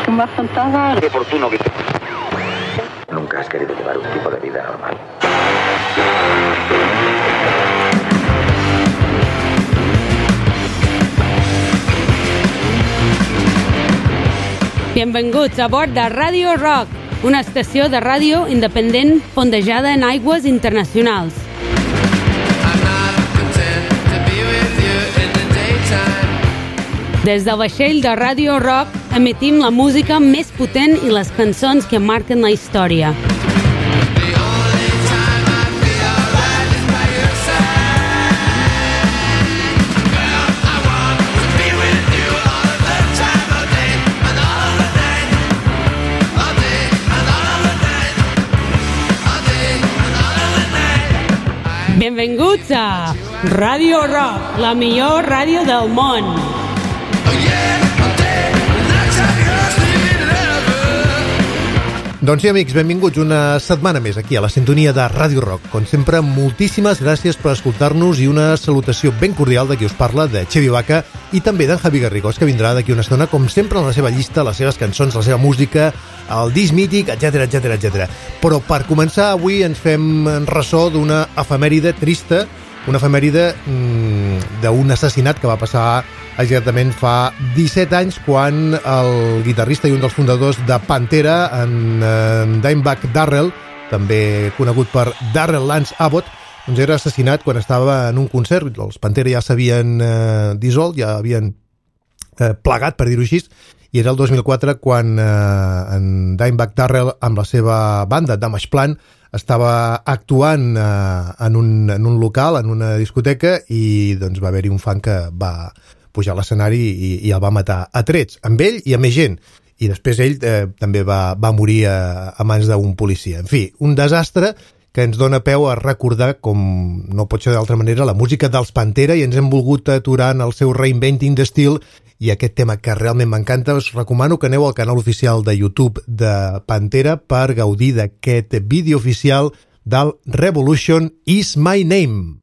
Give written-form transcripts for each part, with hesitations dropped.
Tú me has contado. Qué oportuno que... Nunca has querido llevar un tipo de vida normal. Benvinguts a bord de Radio Rock, una estació de ràdio independent fondejada en aigües internacionals. Des del vaixell de Radio Rock emetim la música més potent i les cançons que marquen la història. Benvinguts a Radio Rock, la millor ràdio del món. Doncs sí, amics, benvinguts una setmana més aquí a la sintonia de Ràdio Rock. Com sempre, moltíssimes gràcies per escoltar-nos i una salutació ben cordial de qui us parla, de Xevi Baca, i també d'en Javi Garrigós, que vindrà d'aquí una estona, com sempre, en la seva llista, les seves cançons, la seva música, el disc mític, etc. Però per començar, avui ens fem ressò d'una efemèride trista, una efemèride d'un assassinat que va passar exactament fa 17 anys, quan el guitarrista i un dels fundadors de Pantera, en Dimebag Darrell, també conegut per Darrell Lance Abbott, doncs era assassinat quan estava en un concert. Els Pantera ja s'havien dissolt, ja havien plegat, per dir-ho així, i era el 2004 quan en Dimebag Darrell, amb la seva banda Damage Plan, estava actuant en un local, en una discoteca, i doncs va haver-hi un fan que va pujar a l'escenari i el va matar a trets, amb ell i amb més gent. I després ell també va morir a mans d'un policia. En fi, un desastre que ens dona peu a recordar, com no pot ser d'altra manera, la música dels Pantera, i ens hem volgut aturar en el seu Reinventing the Steel, i aquest tema que realment m'encanta. Us recomano que aneu al canal oficial de YouTube de Pantera per gaudir d'aquest vídeo oficial del Revolution Is My Name.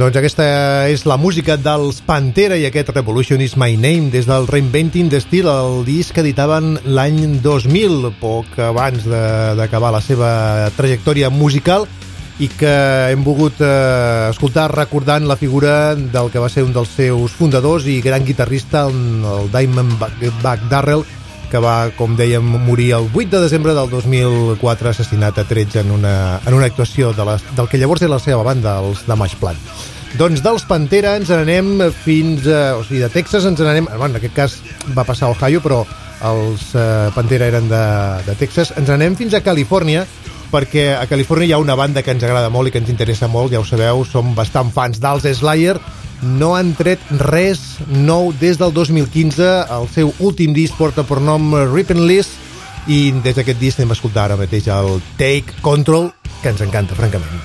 Doncs aquesta és la música dels Pantera i aquest Revolution is My Name des del Reinventing the Steel, el disc que editaven l'any 2000, poc abans d'acabar la seva trajectòria musical, i que hem volgut escoltar recordant la figura del que va ser un dels seus fundadors i gran guitarrista, el Dimebag Darrell, que va, com dèiem, morir el 8 de desembre del 2004, assassinat a trets en una actuació del que llavors era la seva banda, els Damage Plan. Doncs dels Pantera ens n'anem fins o sigui, de Texas ens n'anem, bueno, en aquest cas va passar a Ohio, però els Pantera eren de Texas, ens n'anem fins a Califòrnia, perquè a Califòrnia hi ha una banda que ens agrada molt i que ens interessa molt, ja ho sabeu, som bastant fans dels Slayer. No han tret res nou des del 2015, el seu últim disc porta per nom Rippin' List, i des d'aquest disc anem a escoltar ara mateix el Take Control, que ens encanta, francament.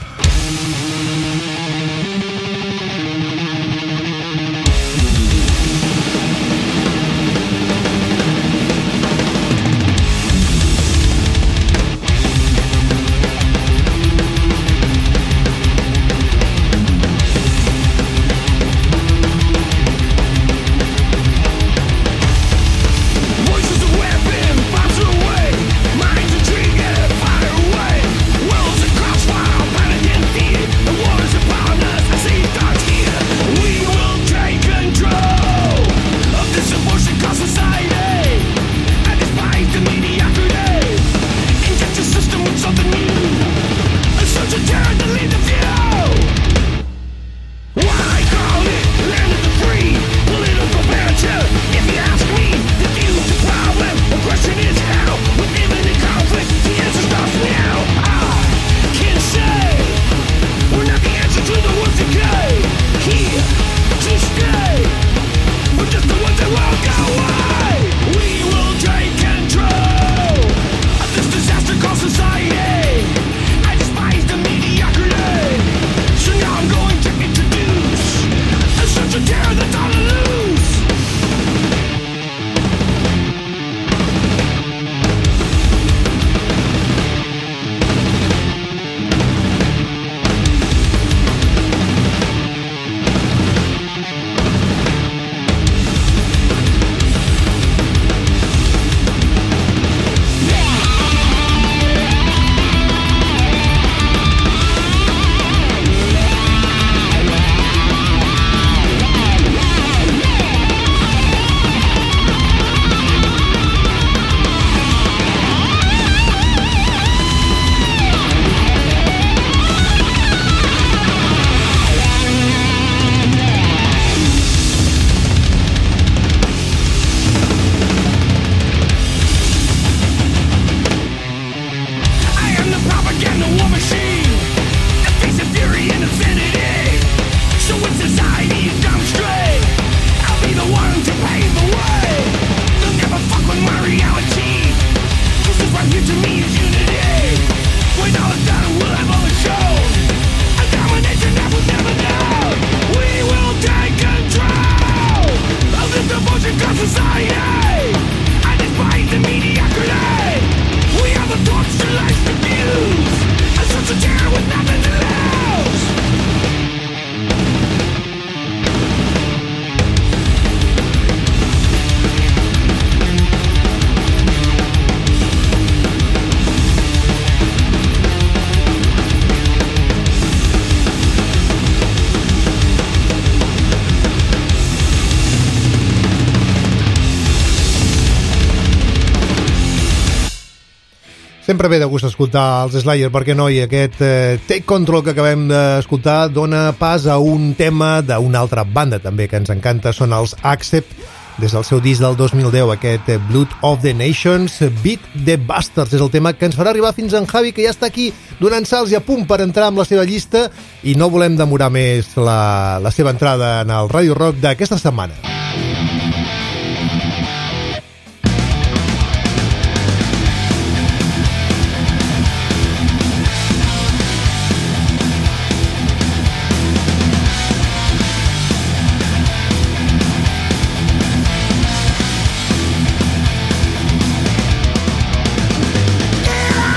Sempre ve de gust escoltar els Slayer, per què no? I aquest Take Control que acabem d'escoltar dona pas a un tema d'una altra banda també que ens encanta, són els Accept, des del seu disc del 2010, aquest Blood of the Nations, Beat the Bastards, és el tema que ens farà arribar fins en Javi, que ja està aquí donant salts i a punt per entrar amb la seva llista, i no volem demorar més la seva entrada en el Radio Rock d'aquesta setmana.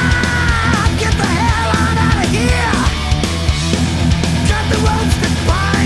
Get the hell on out of here. Cut the ropes that bind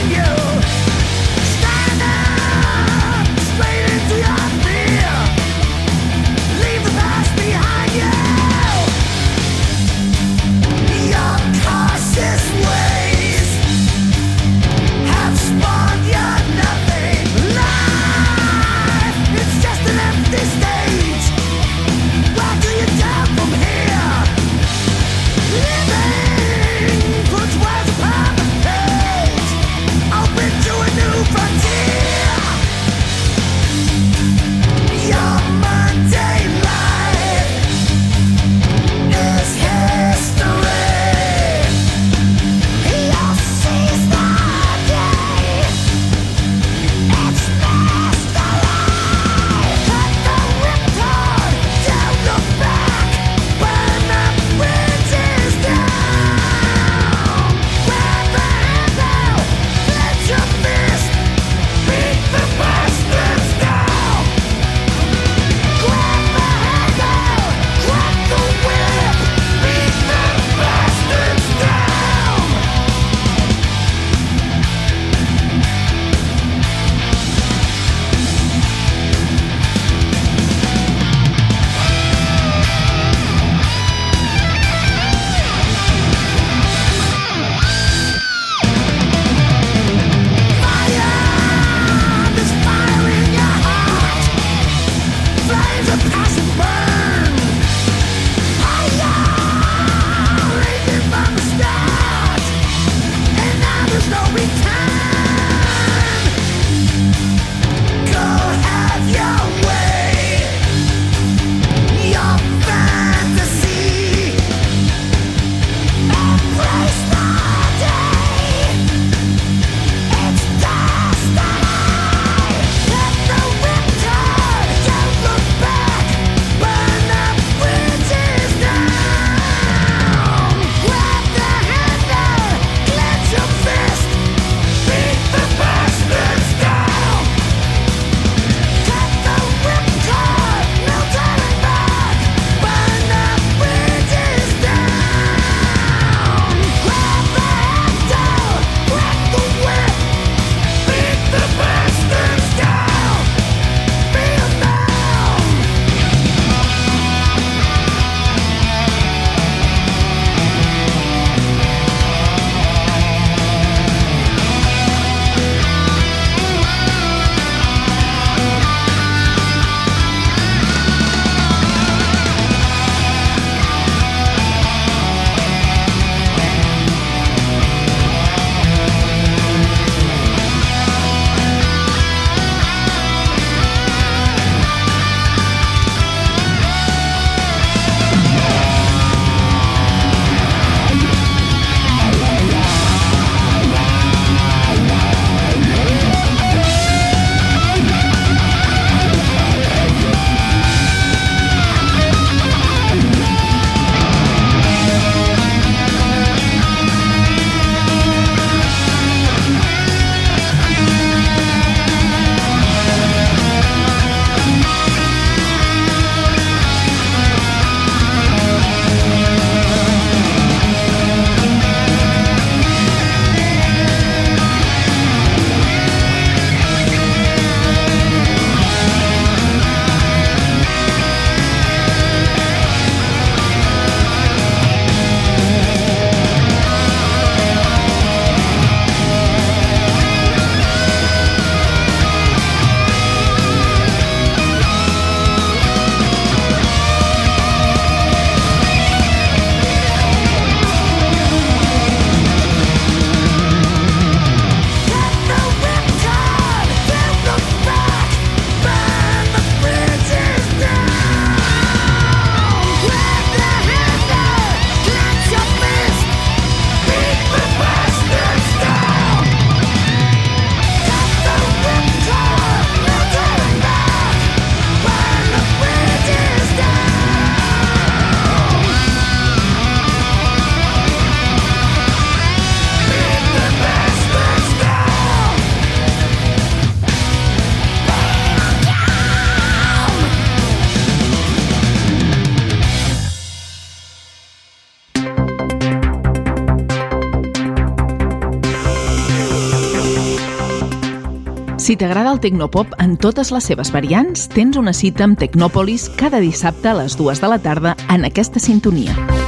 Si t'agrada el Tecnopop en totes les seves variants, tens una cita amb Tecnòpolis cada dissabte a les 2 de la tarda en aquesta sintonia.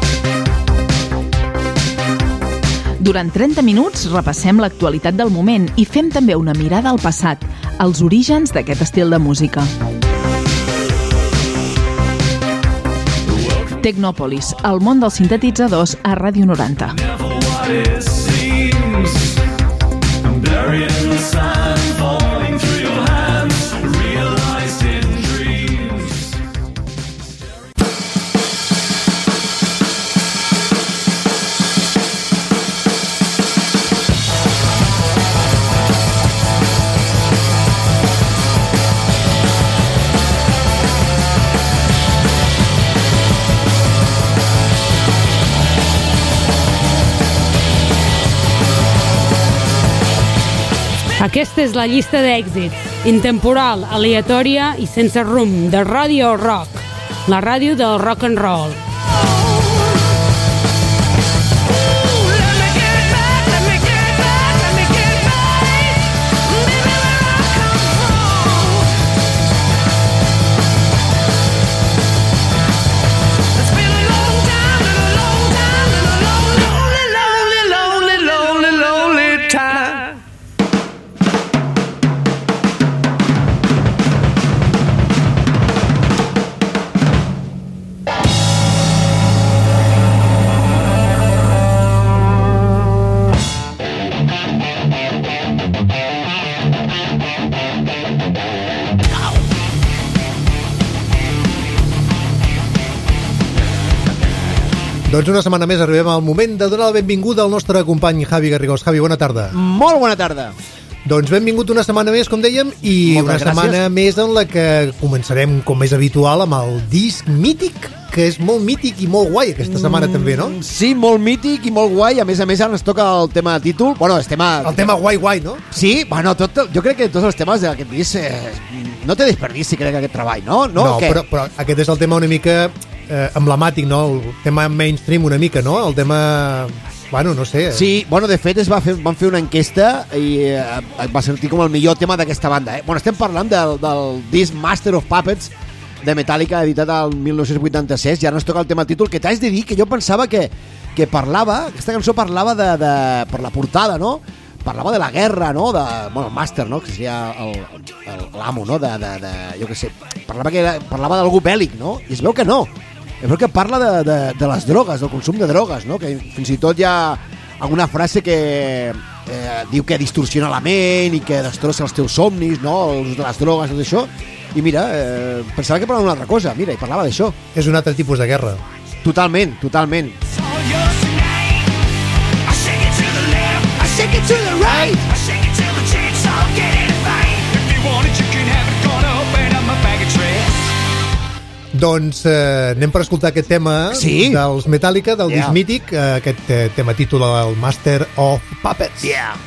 Durant 30 minuts repassem l'actualitat del moment i fem també una mirada al passat, als orígens d'aquest estil de música. Tecnòpolis, el món dels sintetitzadors a Ràdio 90. Aquesta és la llista d'èxits, intemporal, aleatòria i sense rumb, de Radio Rock, la ràdio del rock and roll. Doncs una setmana més arribem al moment de donar la benvinguda al nostre company Javi Garrigós. Javi, bona tarda. Molt bona tarda. Doncs benvingut una setmana més, com dèiem, i Moltes una gràcies. setmana més en la que començarem, com és habitual, amb el disc mític, que és molt mític i molt guai aquesta setmana també, no? Sí, molt mític i molt guai. A més, ara ens toca el tema títol. Bueno, el tema guai, no? Sí, bueno, jo crec que tots els temes d'aquest disc no té desperdici, crec, aquest treball, no? No, però aquest és el tema una mica emblemàtic, no? El tema mainstream una mica, no? El tema... Bueno, no sé. Sí, bueno, de fet van fer una enquesta i va sortir com el millor tema d'aquesta banda. Bueno, estem parlant del disc Master of Puppets de Metallica, editat al 1986, i ara ens toca el tema títol, que t'haig de dir que jo pensava que parlava, aquesta cançó parlava per la portada, no? Parlava de la guerra, no? Bueno, el Master, no? Que seria l'amo, no? Jo què sé, parlava d'algú bèl·lic, no? I es veu que no. Es veu que parla de les drogues, del consum de drogues, no? Que fins i tot hi ha alguna frase que diu que distorsiona la ment i que destrossa els teus somnis, no? L'ús de les drogues, tot això. I mira, pensava que parlava d'una altra cosa. Mira, i parlava d'això. És un altre tipus de guerra. Totalment. Doncs anem per escoltar aquest tema dels Metallica, del disc mític, aquest tema títol, el Master of Puppets. Yeah.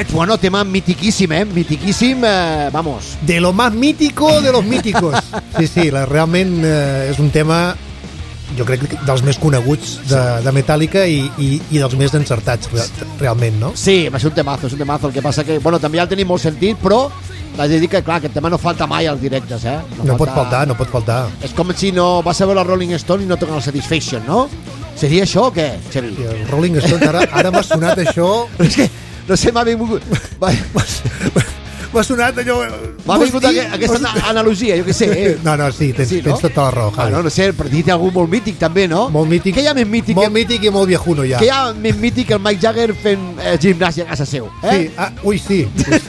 Night. Bueno, tema mitiquíssim, mitiquíssim, vamos. De lo más mítico de los míticos. Sí, realment és un tema, jo crec que dels més coneguts de Metallica i dels més encertats, realment, no? Sí, va ser un temazo, el que passa que, bueno, també ja el tenim molt sentit, però t'has de dir que, clar, aquest tema no falta mai als directes, No pot faltar. És com si no vas a veure el Rolling Stone i no toquen el Satisfaction, no? Seria això o què, Xavi? Sí, el Rolling Stone, ara m'ha sonat això... És que, no sé, m'ha vingut... M'ha sonat allò... M'ha vingut aquesta analogia, jo què sé. No, sí, tens tota la raó, Javi. No sé, per dir-te algú molt mític també, no? Molt mític. Què hi ha més mític? Molt mític i molt viejuno, ja. Què hi ha més mític que el Mick Jagger fent gimnàsia a casa seu? Sí, sí.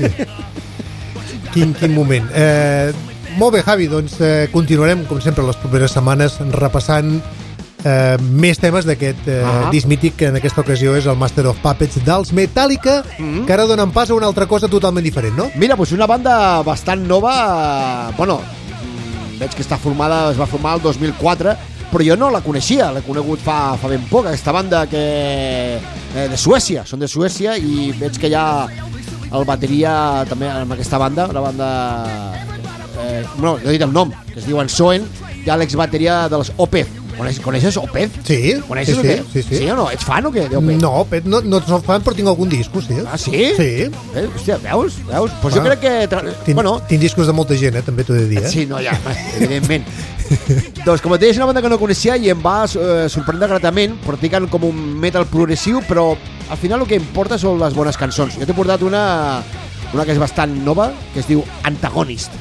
Quin moment. Molt bé, Javi, doncs continuarem, com sempre, les properes setmanes repassant més temes d'aquest disc mític, que en aquesta ocasió és el Master of Puppets dels Metallica, que ara donen pas a una altra cosa totalment diferent, no? Mira, doncs una banda bastant nova, bueno, veig que es va formar el 2004, però jo no la coneixia, l'he conegut fa ben poc, aquesta banda de Suècia, són de Suècia, i veig que hi ha el bateria també amb aquesta banda, una banda... no he dit el nom, que es diuen Soen, hi ha l'exbateria dels Opeth. Coneixes Opeth? Sí. Coneixes o què? Sí. Sí o no? Ets fan o què d'Opeth? No, Opeth no soc fan, però tinc algun disco, sí. Ah, sí? Sí. Hòstia, veus? Pues jo crec que... Tinc discos de molta gent, també t'ho he de dir, Sí, no, ja, evidentment. Doncs, com et deia, és una banda que no coneixia i em va sorprendre gratament. Practiquen com un metal progressiu, però al final el que importa són les bones cançons. Jo t'he portat una que és bastant nova, que es diu Antagonist.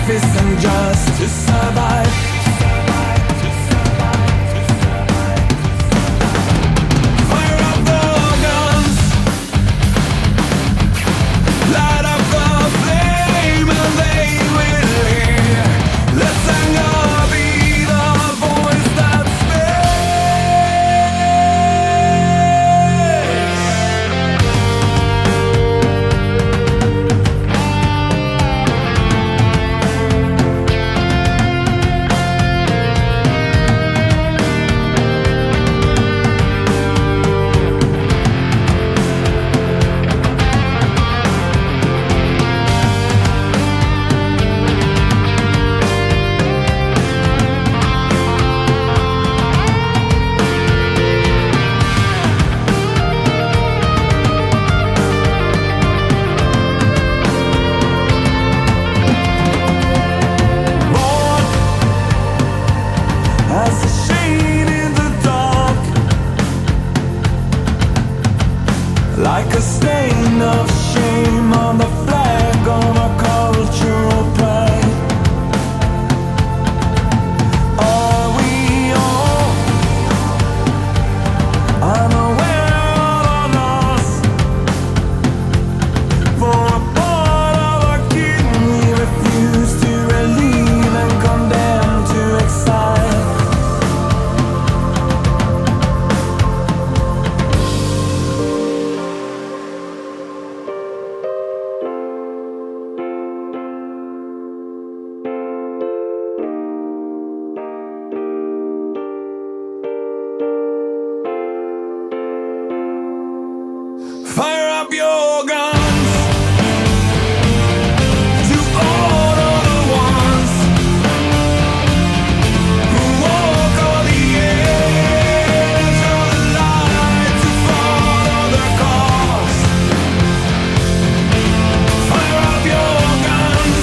isn't just to survive. Fire up the guns, light up the flame, and they will hear. Let anger be the voice that like a stain of shame on the flag of our cultural pride. Are we all unaware of us? For a part of our kin we refuse to relieve and condemn to exile. Fire up your guns to order the ones who walk on the edge of the light to follow their cause. Fire up your guns,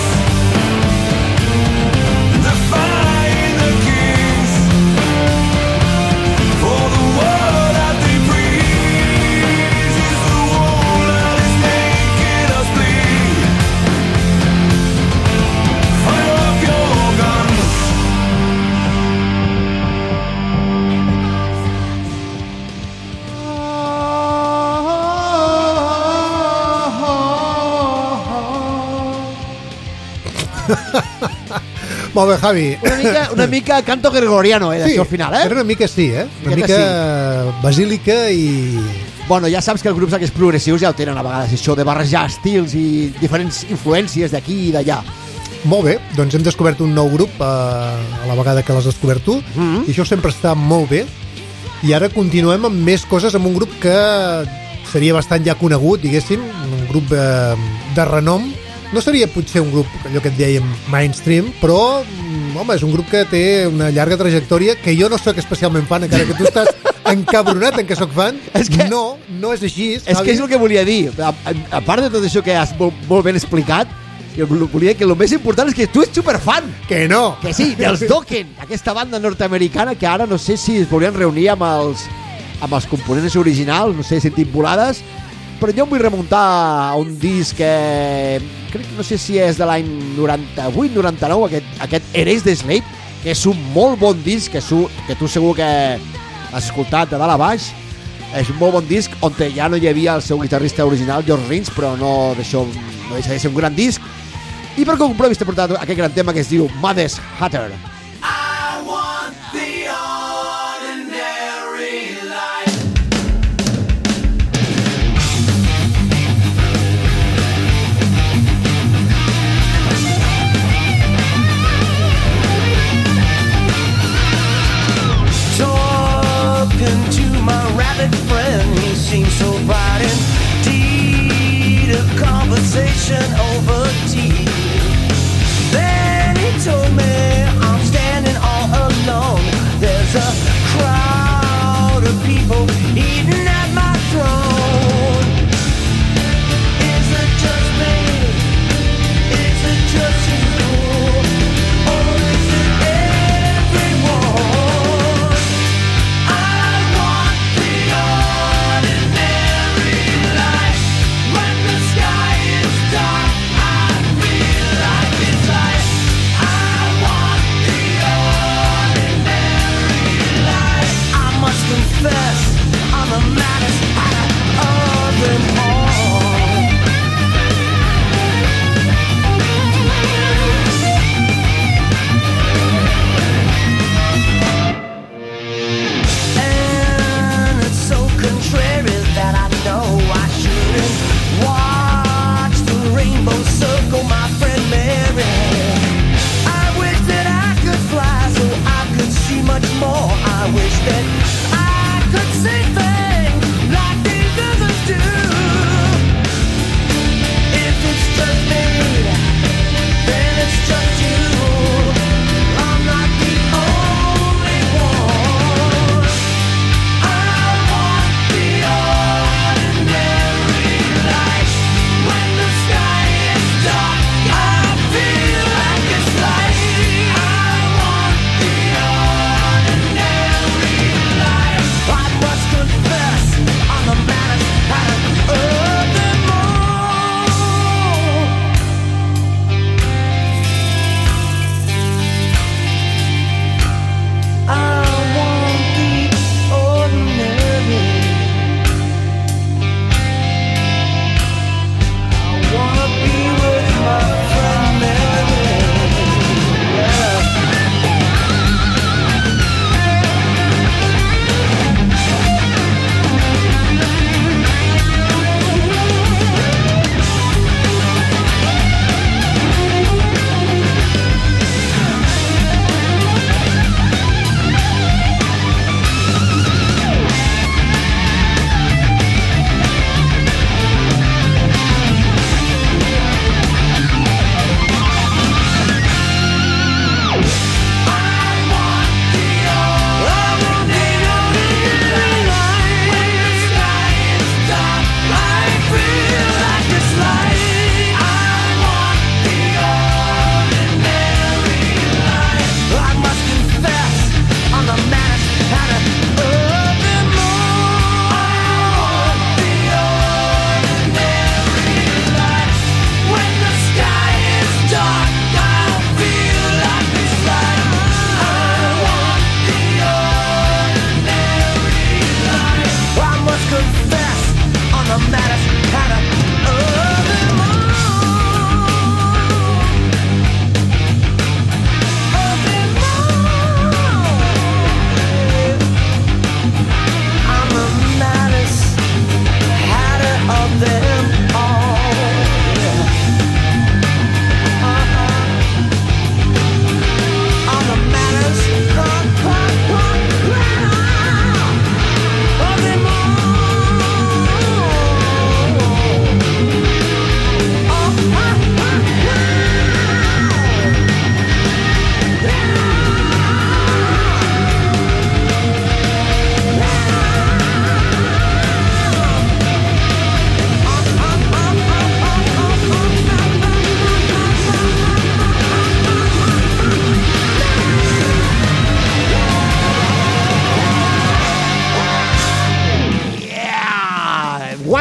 defying the kings for the word that they preach is the wall that is making us bleed. Fire up your guns. Molt bé, Javi. Una mica canto gregoriano, d'això al final, Era una mica sí, Una mica basílica i... Bueno, ja saps que els grups aquests progressius ja ho tenen a vegades, això de barrejar estils i diferents influències d'aquí i d'allà. Molt bé, doncs hem descobert un nou grup a la vegada que l'has descobert tu, i això sempre està molt bé. I ara continuem amb més coses, amb un grup que seria bastant ja conegut, diguéssim, un grup de renom. No seria potser un grup, allò que et dèiem, mainstream, però, home, és un grup que té una llarga trajectòria que jo no sóc especialment fan, encara que tu estàs encabronat en que sóc fan. És que... No és així. És que és el que volia dir. A part de tot això que has molt ben explicat, jo volia dir que el més important és que tu ets superfan. Que no. Que sí, dels Dokken, aquesta banda nord-americana que ara no sé si es volien reunir amb els components originals, no sé, sentim volades, però jo em vull remuntar a un disc que crec que no sé si és de l'any 98-99, aquest Erase the Slate, que és un molt bon disc que tu segur que has escoltat de dalt a baix. És un molt bon disc on ja no hi havia el seu guitarrista original, George Rins, però no deixa de ser un gran disc. I per compromís t'he portat aquest gran tema que es diu Mother's Hatter. I want the ordinary life. Talking to my rabbit friend, he seems so bright indeed. A conversation over tea. Then he told me I'm standing all alone. There's a crowd of people eating at my throne. Is it just me? Is it just you? Or is it everyone? I want the ordinary life. When the sky is dark, I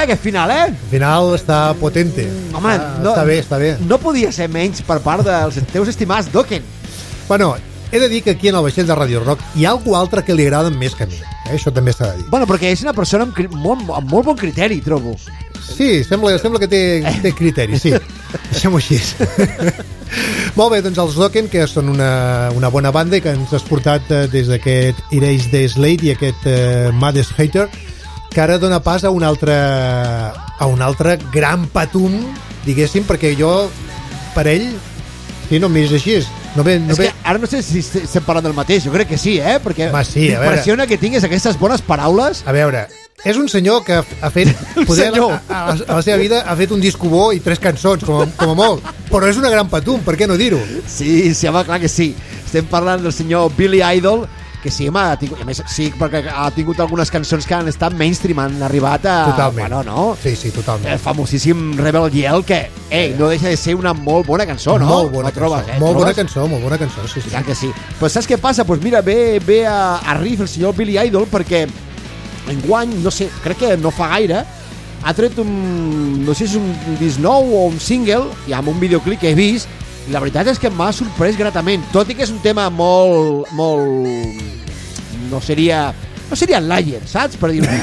aquest final, El final està potente. Home, Està bé. No podia ser menys per part dels teus estimats Dokken. Bueno, he de dir que aquí en el vaixell de Radio Rock hi ha algú altre que li agrada més que a mi. Això també s'ha de dir. Bueno, perquè és una persona amb molt bon criteri, trobo. Sí, sembla que té criteri, sí. Deixem-ho així. Molt bé, doncs els Dokken, que són una bona banda i que ens has portat des d'aquest Erase the Slate i aquest Maddest Hater, que ara dona pas a un altre gran patum, diguéssim, perquè jo, per ell, sí, no em miris així, Que ara no sé si estem parlant del mateix, jo crec que sí, perquè sí, m'impressiona que tinguis aquestes bones paraules. A veure, és un senyor que ha fet, poder a la seva vida, ha fet un disco bo i 3 cançons, com a molt, però és una gran patum, per què no dir-ho? Sí, home, clar que sí. Estem parlant del senyor Billy Idol, que sí, home, a més, sí, perquè ha tingut algunes cançons que han estat mainstream, han arribat a... Totalment. Bueno, no? Sí, totalment. El famosíssim Rebel Yell, que, no deixa de ser una molt bona cançó, no? Molt bona cançó, molt bona cançó, sí. Clar que sí. Però saps què passa? Doncs mira, ve a riff el senyor Billy Idol perquè enguany, no sé, crec que no fa gaire, ha tret no sé si és un disc nou o un single, i amb un videoclip que he vist, i la veritat és que m'ha sorprès gratament, tot i que és un tema molt no seria Lion, saps? Per dir-ho.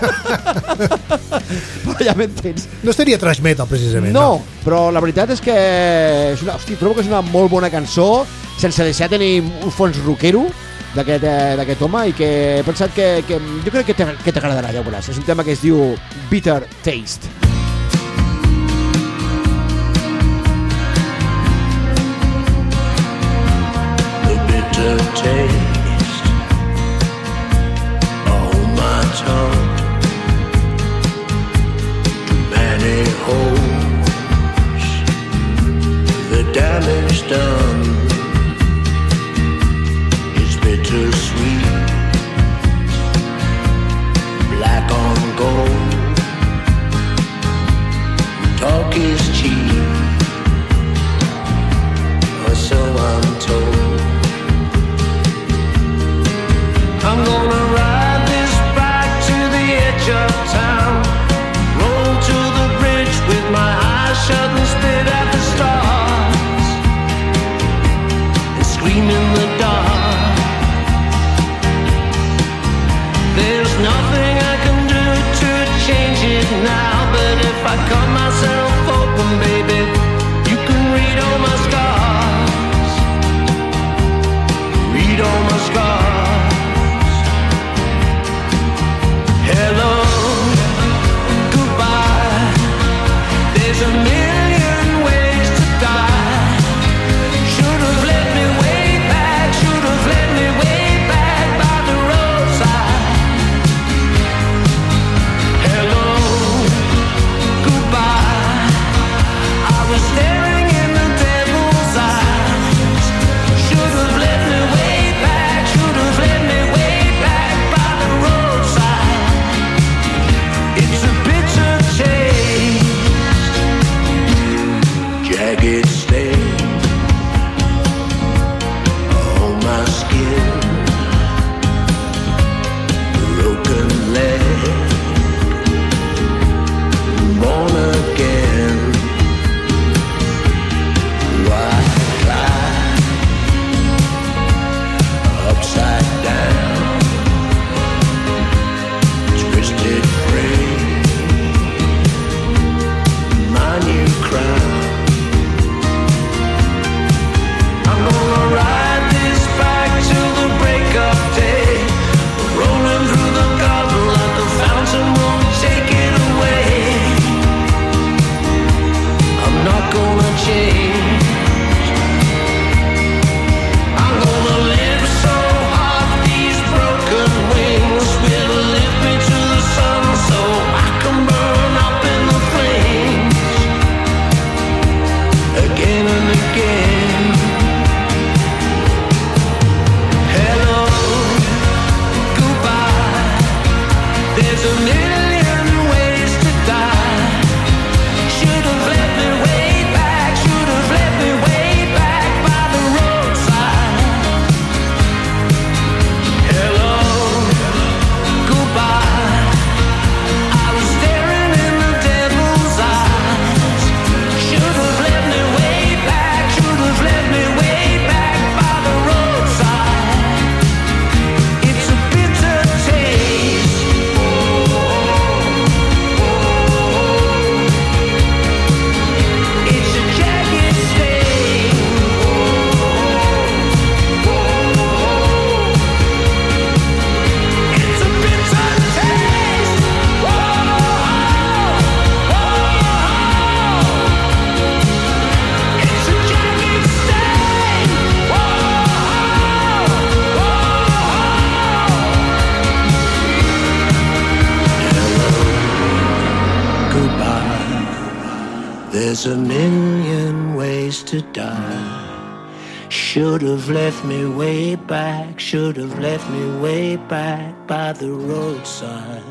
Però ja m'entens. No seria thrash metal, precisament. No, però la veritat és que trobo que és una molt bona cançó, sense deixar de tenir un fons rockero d'aquest home, i que he pensat que jo crec que t'agradarà, ja ho veuràs. És un tema que es diu Bitter Taste. The taste on my tongue, too many holes, the damage done is bittersweet, black on gold, talk is cheap, or so I'm told. I'm gonna ride this bike to the edge of town, roll to the bridge with my eyes shut and spit at the stars. There's a million ways to die. Should have left me way back, should have left me way back by the roadside.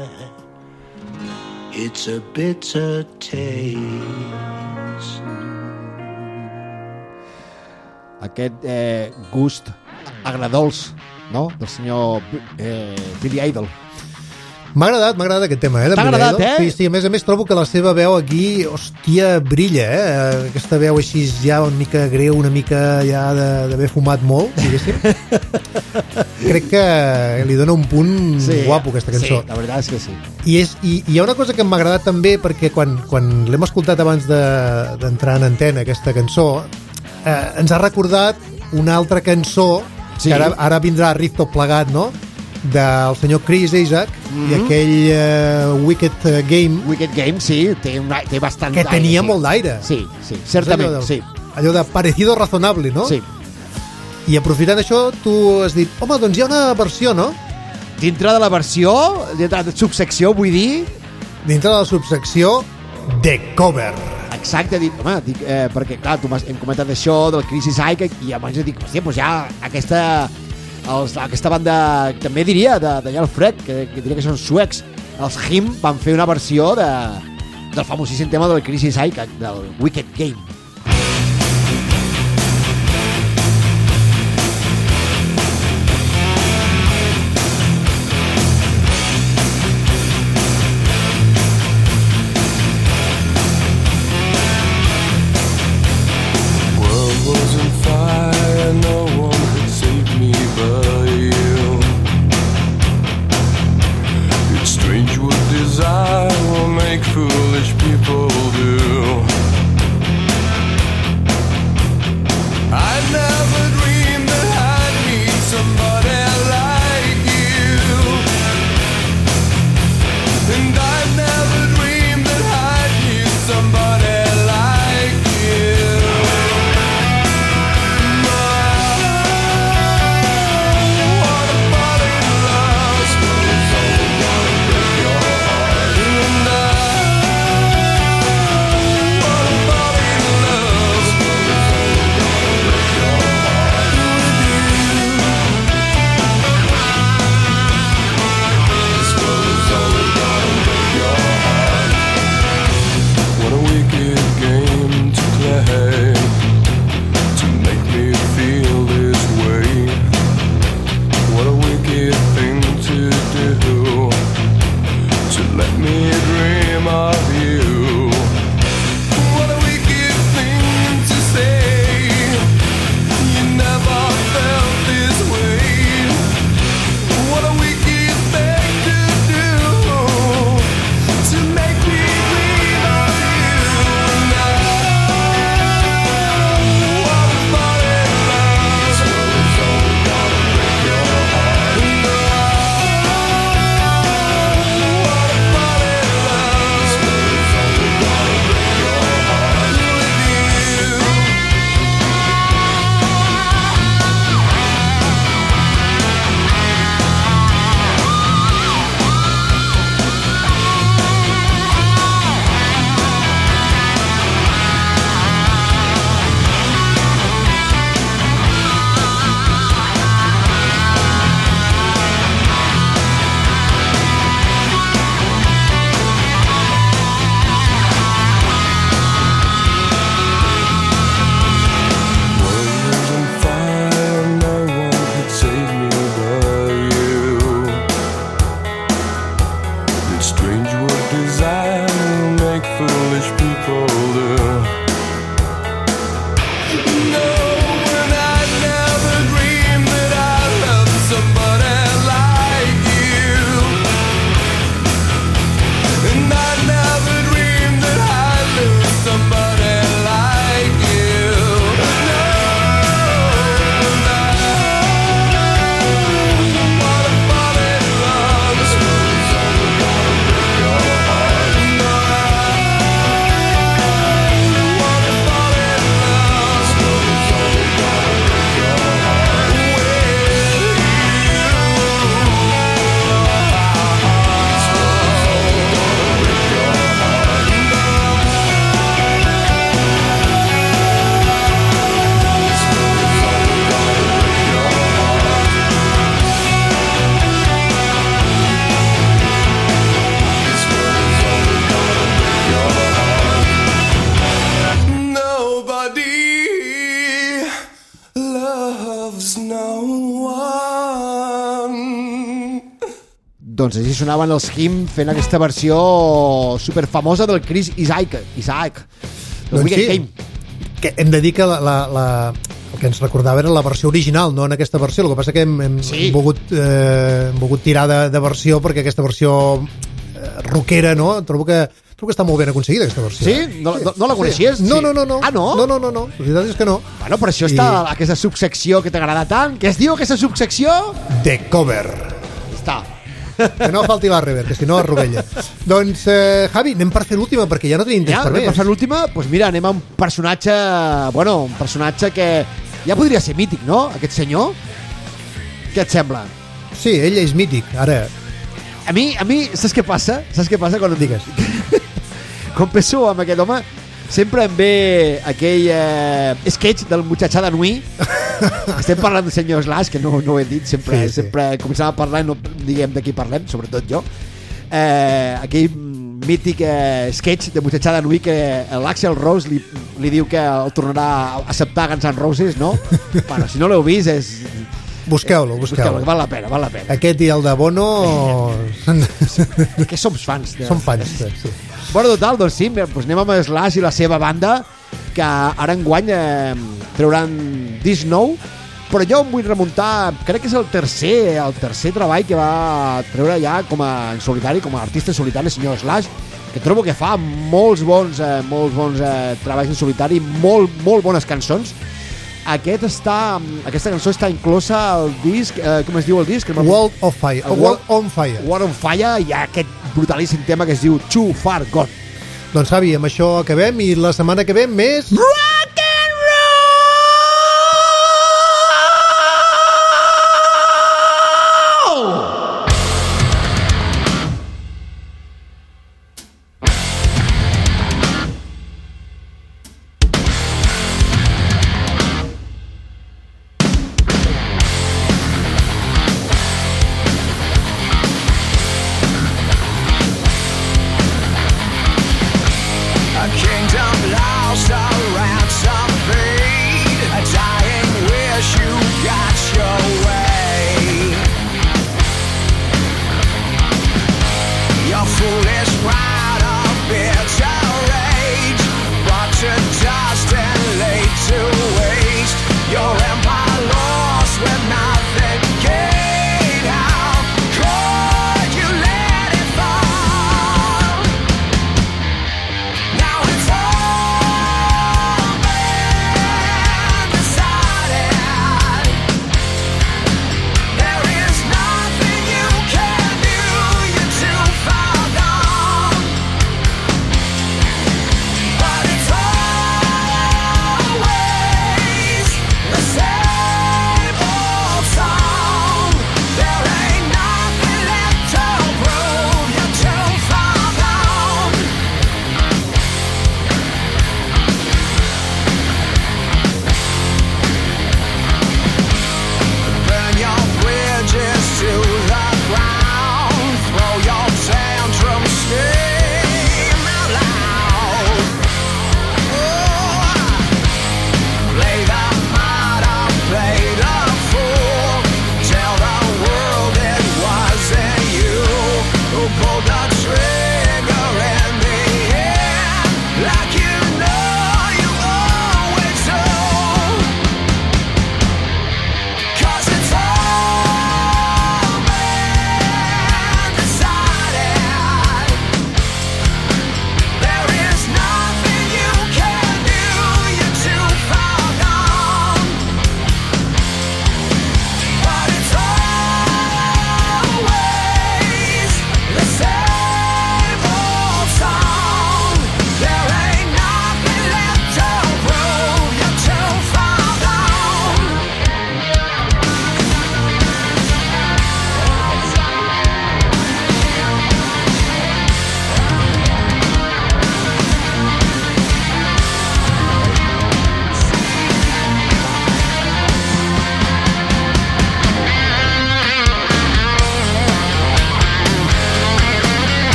It's a bitter taste. Aquest gust agradols, no?, del senyor Billy Idol. M'ha agradat aquest tema, T'ha agradat, Sí, a més trobo que la seva veu aquí, hòstia, brilla, aquesta veu així ja una mica greu, una mica ja d'haver fumat molt, diguéssim. Crec que li dona un punt guapo, aquesta cançó. Sí, la veritat és que sí. I hi ha una cosa que m'ha agradat també, perquè quan l'hem escoltat abans d'entrar en antena, aquesta cançó, ens ha recordat una altra cançó, que ara vindrà riff tot plegat, no?, del senyor Chris Isaak, i aquell Wicked Game. Wicked Game, sí, té bastant que d'aire. Que tenia molt d'aire. Sí, certament, sí. Allò de parecido razonable, no? Sí. I aprofitant això, tu has dit, home, doncs hi ha una versió, no? Dintre de la versió, dintre de la subsecció, vull dir... Dintre de la subsecció de cover. Exacte, perquè, clar, hem comentat això del Chris Isaak, i abans dic, hòstia, doncs ja aquesta banda, també diria, d'allà al fred, que diria que són suecs, els Him van fer una versió del famosíssim tema del Chris Isaak, del Wicked Game. Desire will make foolish people do. Doncs així sonaven els Him fent aquesta versió superfamosa del Chris Isaac. Doncs Weekend sí, Game. que hem de dir que el que ens recordava era la versió original, no en aquesta versió. El que passa que hem volgut tirar de versió perquè aquesta versió rockera, no? Trobo que està molt ben aconseguida aquesta versió. Sí? No la coneixies? No. Ah, no? No. La veritat és que no. Bueno, per això està aquesta subsecció que t'agrada tant. Què es diu aquesta subsecció? The Cover. Està. Que no falti la rever, que si no es rovella. Doncs, Javi, anem per fer l'última, perquè ja no tenim temps per més. Per fer l'última? Doncs mira, anem a un personatge... Bueno, un personatge que ja podria ser mític, no? Aquest senyor. Què et sembla? Sí, ell és mític. Ara, A mi, saps què passa? Saps què passa quan... digues. Quan penso en aquest home, sempre em ve aquell sketch del muchachada Nui. Estem parlant del senyor Slash, que no ho he dit, sempre començava a parlar i no diguem de qui parlem, sobretot jo. Aquell mític sketch de muchachada Nui que l'Axl Rose li diu que el tornarà a acceptar Guns N' Roses, no? Bueno, si no l'heu vist és... Busqueu-lo. Val la pena. Aquest i el de Bono... Que som fans. Són fans, sí. Bueno, total, doncs sí, doncs anem amb Slash i la seva banda, que ara enguany trauran disc nou, però jo em vull remuntar, crec que és el tercer treball que va treure ja en solitari, com a artista solitari, el senyor Slash, que trobo que fa molts bons treballs en solitari, molt bones cançons. Aquesta cançó està inclosa al disc, com es diu el disc? World on Fire. World on Fire, i hi ha aquest brutalíssim tema que es diu Too Far Gone. Doncs, Javi, amb això acabem, i la setmana que ve més... Rock and roll! A kingdom lost around.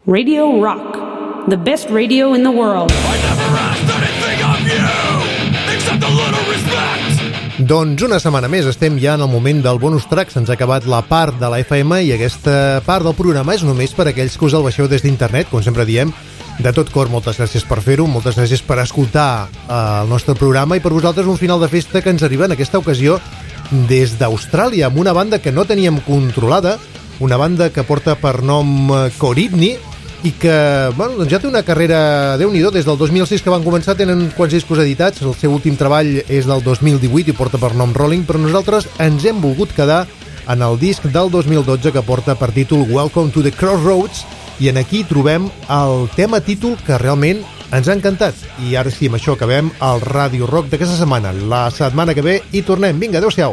Radio Rock, the best radio in the world. I never asked anything of you, except a little respect. Doncs una setmana més estem ja en el moment del bonus track. Se'ns ha acabat la part de la FM i aquesta part del programa és només per a aquells que us el baixeu des d'internet, com sempre diem. De tot cor, moltes gràcies per fer-ho, moltes gràcies per escoltar el nostre programa i per vosaltres un final de festa que ens arriba en aquesta ocasió des d'Austràlia, amb una banda que no teníem controlada, una banda que porta per nom Coridney i que bueno, doncs ja té una carrera, Déu-n'hi-do, des del 2006 que van començar, tenen quants discos editats, el seu últim treball és del 2018 i porta per nom Rolling, però nosaltres ens hem volgut quedar en el disc del 2012 que porta per títol Welcome to the Crossroads, i en aquí trobem el tema títol que realment ens ha encantat. I ara sí, amb això acabem el Radio Rock d'aquesta setmana. La setmana que ve hi tornem. Vinga, adeu-siau.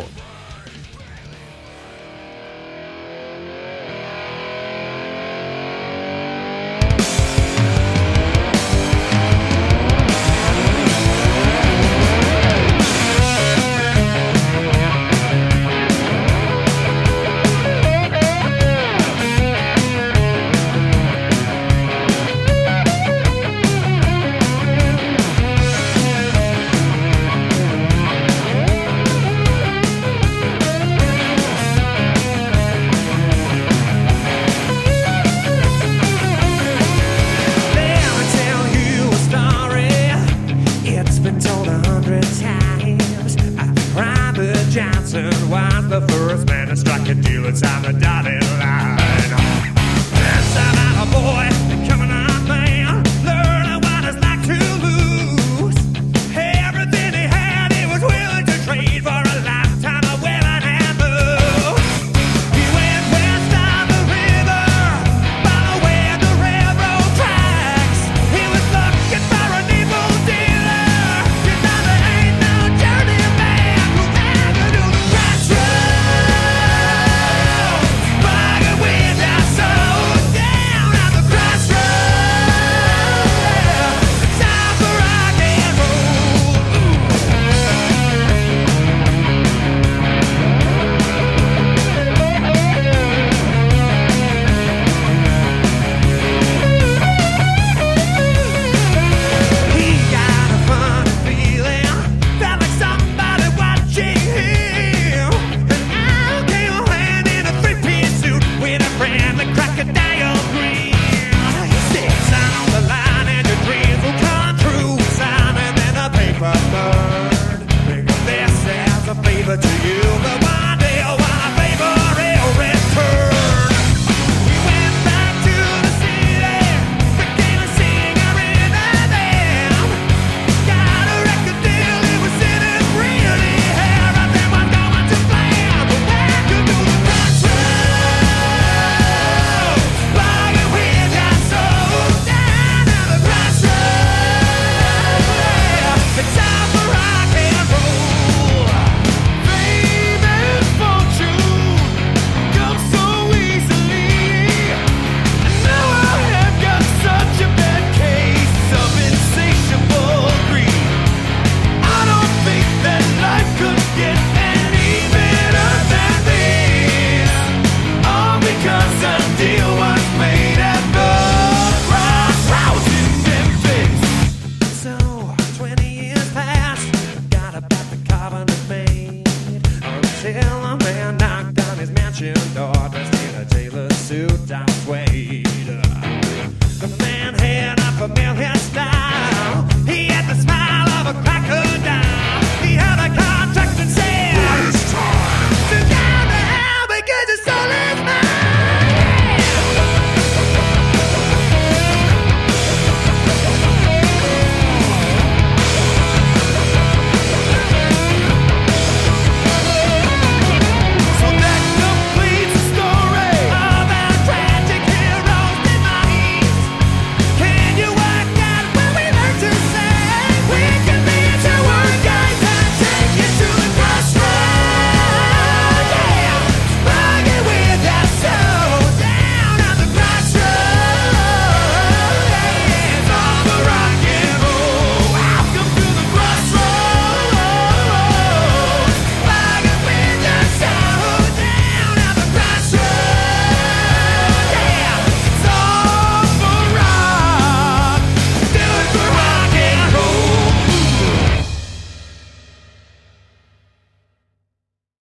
Johnson was the first man to strike a deal inside the dot.